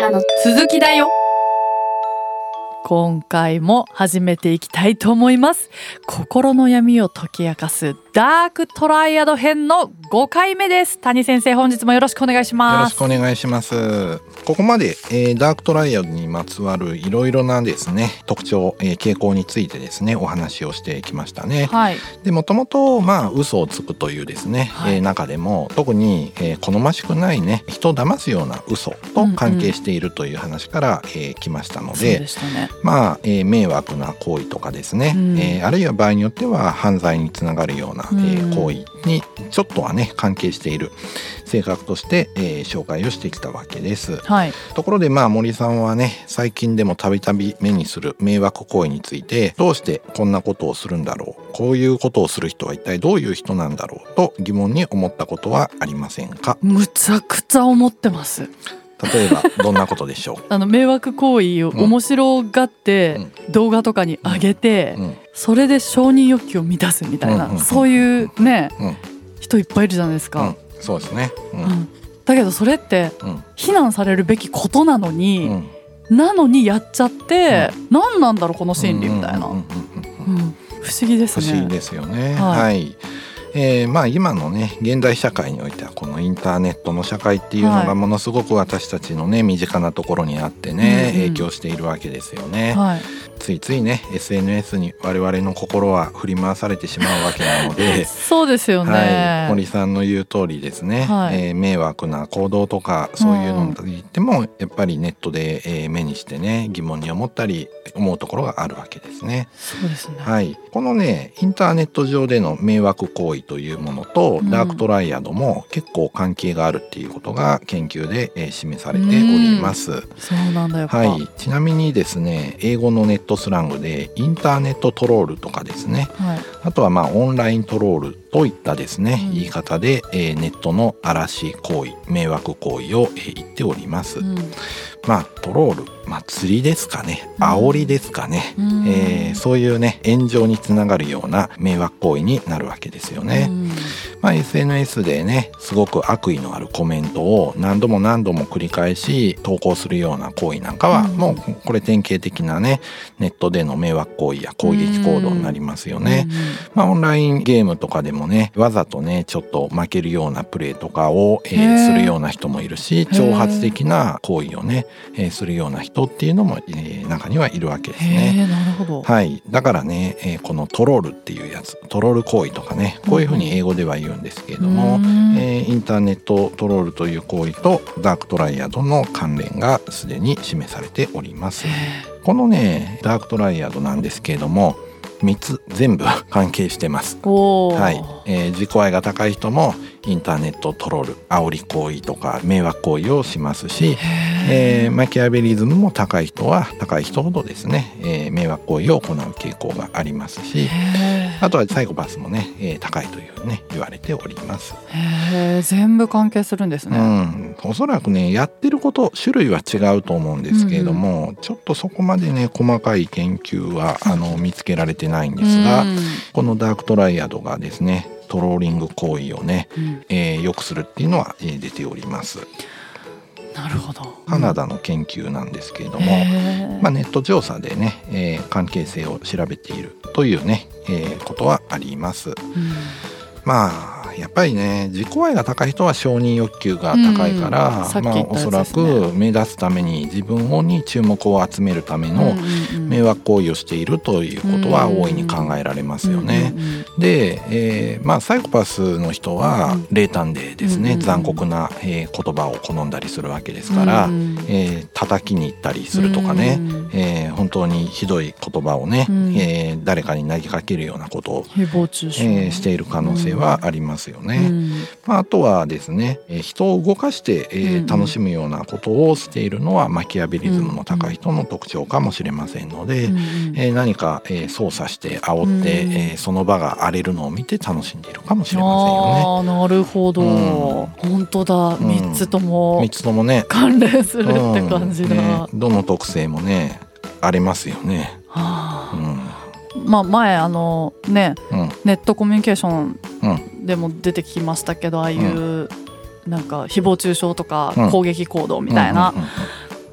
からの続きだよ。今回も始めていきたいと思います。心の闇を解き明かすダークトライアド編の5回目です。谷先生、本日もよろしくお願いします。 よろしくお願いします。ここまで、ダークトライアドにまつわるいろいろなですね特徴、傾向についてですねお話をしてきましたね。 はい、 でもともと嘘をつくというですね、中でも特に、好ましくないね人を騙すような嘘と関係しているという話から、来ましたので、 そうでしたね。 迷惑な行為とかですね、あるいは場合によっては犯罪につながるような、行為にちょっとはね関係している性格として、紹介をしてきたわけです。 はい、 ところで森さんはね最近でもたびたび目にする迷惑行為についてどうしてこんなことをするんだろう、こういうことをする人は一体どういう人なんだろうと疑問に思ったことはありませんか？ むちゃくちゃ思ってます。 例えばどんなことでしょう？ 迷惑行為を面白がって動画とかに上げて、それで承認欲求を満たすみたいな、そういうね、人いっぱいいるじゃないですか。 そうですね、 だけどそれって非難されるべきことなのに、なのにやっちゃって、何なんだろうこの心理みたいな、不思議ですね。 不思議ですよね。はい、今のね現代社会においてはこのインターネットの社会っていうのがものすごく私たちのね身近なところにあってね、影響しているわけですよね。ついついね SNS に我々の心は振り回されてしまうわけなのでそうですよね、 森さんの言う通りですね、迷惑な行動とかそういうのについてもやっぱりネットで、目にしてね疑問に思ったり思うところがあるわけですね。 そうですね、 このねインターネット上での迷惑行為というものと、ダークトライアドも結構関係があるっていうことが研究で、示されております。 そうなんだよ。 ちなみにですね英語のネットスラングでインターネットトロールとかですね、あとはオンライントロールといったですね、言い方で、ネットの嵐行為迷惑行為を、言っております。トロール、釣りですかね、煽りですかね、そういうね炎上につながるような迷惑行為になるわけですよね。SNS でねすごく悪意のあるコメントを何度も繰り返し投稿するような行為なんかは、もうこれ典型的なねネットでの迷惑行為や攻撃行動になりますよね。オンラインゲームとかでもねわざとねちょっと負けるようなプレーとかを、するような人もいるし、挑発的な行為をね、するような人っていうのも、中にはいるわけですね。 なるほど。 だからね、このトロールっていうやつ、トロール行為とかねこういうふうに英語では言うんですけれども、インターネットトロールという行為とダークトライアドの関連がすでに示されております。このねダークトライアドなんですけれども3つ全部関係してます。自己愛が高い人もインターネットトロール煽り行為とか迷惑行為をしますし、マキアベリズムも高い人は高い人ほどですね、迷惑行為を行う傾向がありますし、あとはサイコパスもね、高いというね言われております。 全部関係するんですね。 おそらくねやってること種類は違うと思うんですけれども、ちょっとそこまでね細かい研究は見つけられてないんですが、このダークトライアドがですねトローリング行為をね、良くするっていうのは、出ております。 なるほど。 カナダの研究なんですけれども、ネット調査でね、関係性を調べているというね、ことはあります。やっぱりね自己愛が高い人は承認欲求が高いから、おそらく目立つために自分に注目を集めるための迷惑行為をしているということは大いに考えられますよね。で、サイコパスの人は冷淡でですね、残酷な、言葉を好んだりするわけですから、叩きに行ったりするとかね、本当にひどい言葉をね、誰かに投げかけるようなことを、している可能性はありますよね。あとはですね人を動かして、楽しむようなことをしているのはマキアベリズムの高い人の特徴かもしれませんので、何か、操作して煽って、その場が荒れるのを見て楽しんでいるかもしれませんよね。 なるほど、本当だ、3つともね関連するって感じだ。 どの特性もね荒れますよね。 前ネットコミュニケーションでも出てきましたけど、ああいうなんか誹謗中傷とか攻撃行動みたいな、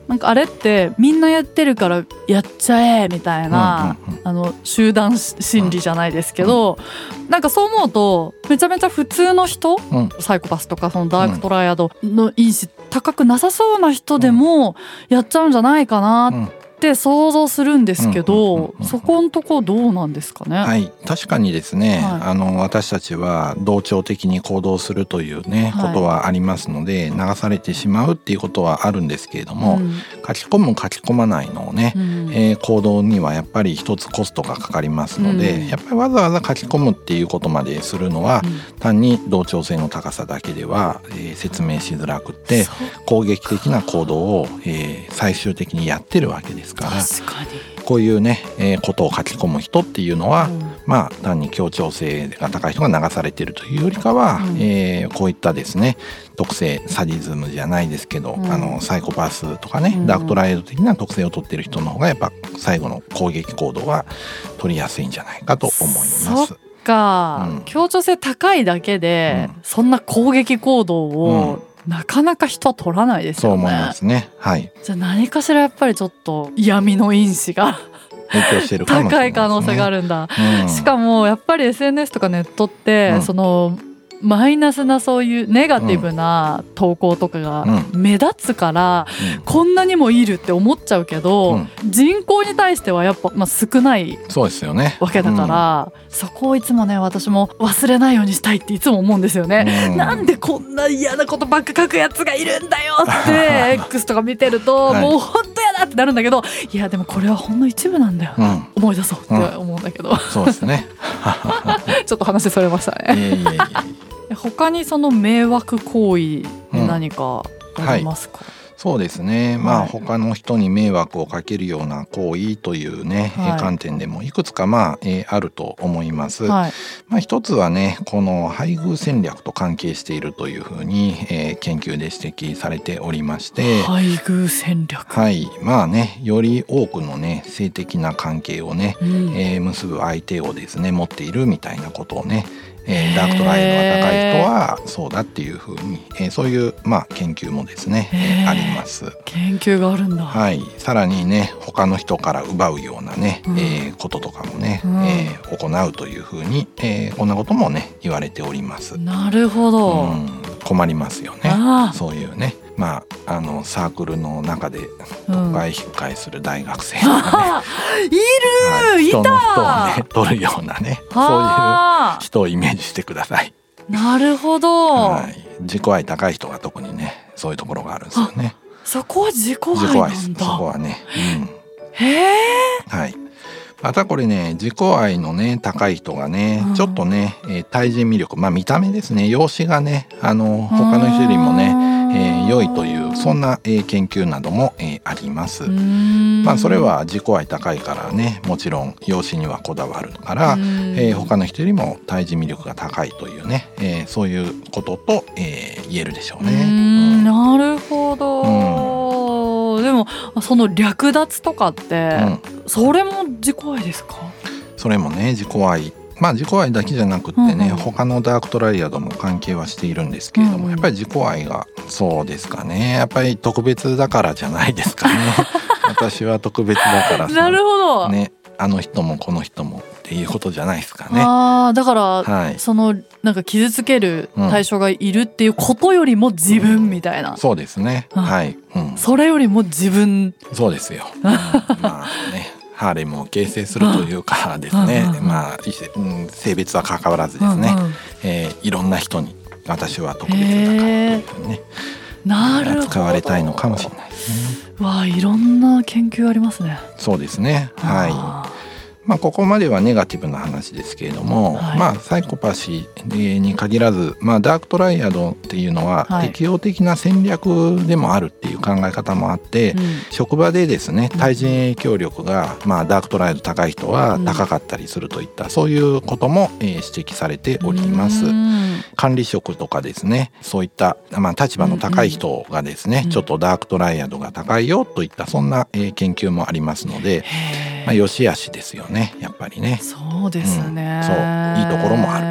なんかあれってみんなやってるからやっちゃえみたいな、集団心理じゃないですけど、なんかそう思うとめちゃめちゃ普通の人、サイコパスとかそのダークトライアドの因子高くなさそうな人でもやっちゃうんじゃないかなって想像するんですけど、そこのとこどうなんですかね。 はい、確かにですね、私たちは同調的に行動するというね、ことはありますので、流されてしまうっていうことはあるんですけれども、書き込む書き込まないのをね、行動にはやっぱり一つコストがかかりますので、やっぱりわざわざ書き込むっていうことまでするのは、単に同調性の高さだけでは、説明しづらくて攻撃的な行動を、最終的にやってるわけですから、 確かにこういうね、ことを書き込む人っていうのは、まあ単に協調性が高い人が流されているというよりかは、こういったですね特性、サディズムじゃないですけど、サイコパスとかね、ダークトライアド的な特性を取っている人の方がやっぱ最後の攻撃行動は取りやすいんじゃないかと思います。 そっか、協調性高いだけで、そんな攻撃行動を、なかなか人は取らないですよね。 そう思いますね。はい。 じゃあ何かしらやっぱりちょっと闇の因子が影響してるかもしれないですね。 高い可能性があるんだ。しかもやっぱり SNS とかネットって、そのマイナスなそういうネガティブな投稿とかが目立つから、こんなにもいるって思っちゃうけど、人口に対してはやっぱ、少ないわけだから、そこをいつもね私も忘れないようにしたいっていつも思うんですよね。なんでこんな嫌なことばっか書くやつがいるんだよって X とか見てると、もう本当やだってなるんだけど、いやでもこれはほんの一部なんだよ、思い出そうって思うんだけど、 そうですねちょっと話それましたね。他にその迷惑行為に何かありますか？ そうですね、他の人に迷惑をかけるような行為というね、観点でもいくつかあると思います。一つはね、この配偶戦略と関係しているというふうに、研究で指摘されておりまして、 配偶戦略、 より多くのね性的な関係をね、結ぶ相手をですね持っているみたいなことをね、ダークトライアドが高い人はそうだっていうふうに、そういう、研究もですね、あります。 研究があるんだ。 さらにね他の人から奪うようなね、こととかもね、行うというふうに、こんなこともね言われております。 なるほど、 困りますよね。そういうねサークルの中で特会引っかえする大学生とかね、 いる、 人の人をね取るようなね、そういう人をイメージしてください。 なるほど、 自己愛高い人が特にねそういうところがあるんですよね。 そこは自己愛なんだ。 そこはね、またこれね自己愛のね高い人がね、ちょっとね、対人魅力、見た目ですね、容姿がね他の人よりもね良いというそんな研究などもあります。それは自己愛高いからね、もちろん容姿にはこだわるから、他の人よりも対人魅力が高いというね、そういうことと、言えるでしょうね。 なるほど、でもその略奪とかって、それも自己愛ですか？ それもね自己愛、自己愛だけじゃなくってね、他のダークトライアドも関係はしているんですけれども、やっぱり自己愛がそうですかね、やっぱり特別だからじゃないですかね私は特別だからさ、 なるほど、 ね、あの人もこの人もっていうことじゃないですかね。 だから、そのなんか傷つける対象がいるっていうことよりも自分みたいな、 そうですね、 それよりも自分、 そうですよハーレムを形成するというかですね、性別は関わらずですね、いろんな人に私は特別だからというふうにね、使われたいのかもしれないですね。 いろんな研究ありますね。 そうですね、ここまではネガティブな話ですけれども、サイコパシーに限らず、ダークトライアドっていうのは適応的な戦略でもあるっていう考え方もあって、職場でですね対人影響力が、ダークトライアド高い人は高かったりするといった、そういうことも、指摘されております。管理職とかですね、そういった、立場の高い人がですね、ちょっとダークトライアドが高いよといったそんな、研究もありますので、良し悪しですよね、やっぱりね。 そうですね、 いいところもあ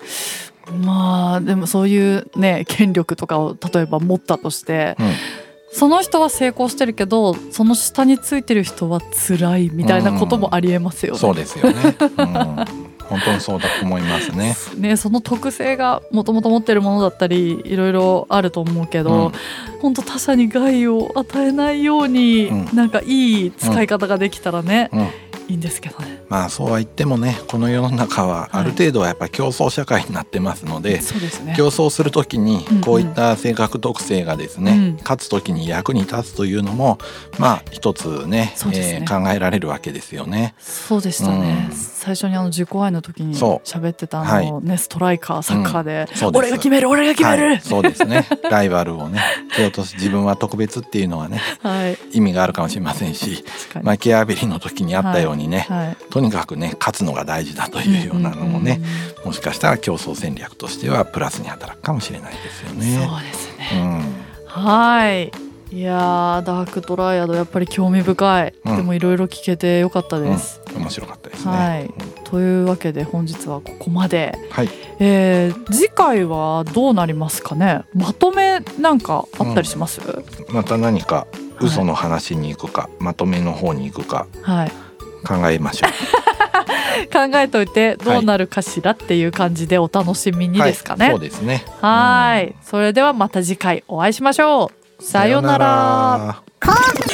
る。 でもそういうね権力とかを例えば持ったとして、 その人は成功してるけどその下についてる人は辛いみたいなこともありえますよね。 そうですよね、本当にそうだと思いますね。 ね、その特性がもともと持ってるものだったりいろいろあると思うけど、本当他者に害を与えないように、なんかいい使い方ができたらね、いいんですけどね。 まあそうは言ってもね、この世の中はある程度はやっぱり競争社会になってますので、 そうですね、 競争するときにこういった性格特性がですね、勝つときに役に立つというのもまあ一つね、考えられるわけですよね。 そうでしたね、最初に自己愛の時に喋ってたストライカーサッカーで、俺が決める俺が決める、 そうですねライバルをね蹴落とす、自分は特別っていうのはね、意味があるかもしれませんし、マキアベリの時にあったようにね、とにかくね勝つのが大事だというようなのもね、もしかしたら競争戦略としてはプラスに働くかもしれないですよね。 そうですね、はい。いやダークトライアドやっぱり興味深い、でもいろいろ聞けてよかったです、 面白かったですね、 というわけで本日はここまで、次回はどうなりますかね。まとめなんかあったりします？ また何か嘘の話に行くか、まとめの方に行くか、考えましょう考えといてどうなるかしらっていう感じでお楽しみにですかね。 そうですね。 それではまた次回お会いしましょう。さようなら。